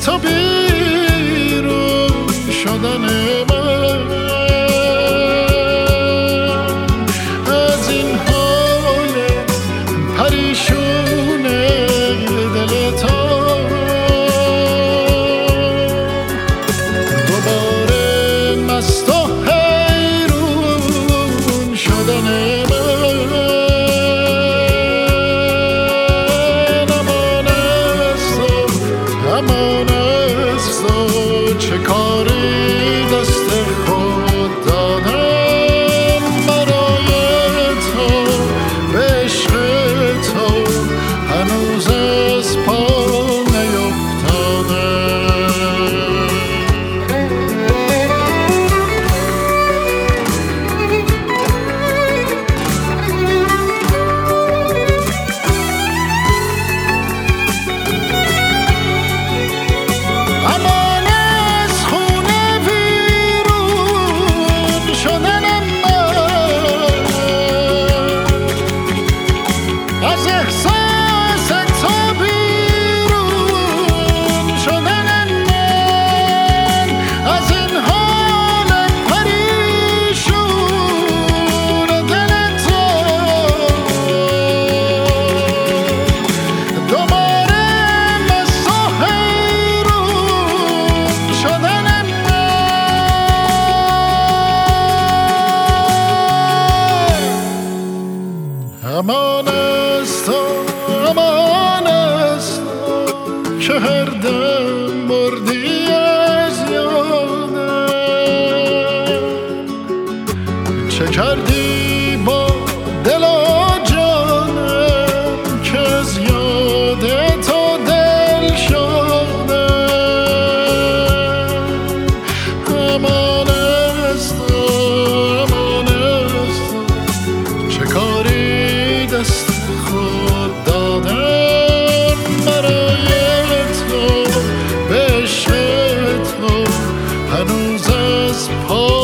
تو بیرون شدن من از این حال پریشون دل تو دوباره مست و حیرون شدن امان است تو چه کاری دست خود دادم برای تو به عشق تو هنوز از پا از احساس تو بیرون شدن من از این حال پریشون دل تو دوباره مست و حیرون شدن من امان است که هر دم بردی از یادم چه کردی با دل و جانم که از یاد تو دل شدم امان است چه کاری دست خود دادم برای تو به عشق تو هنوز از پا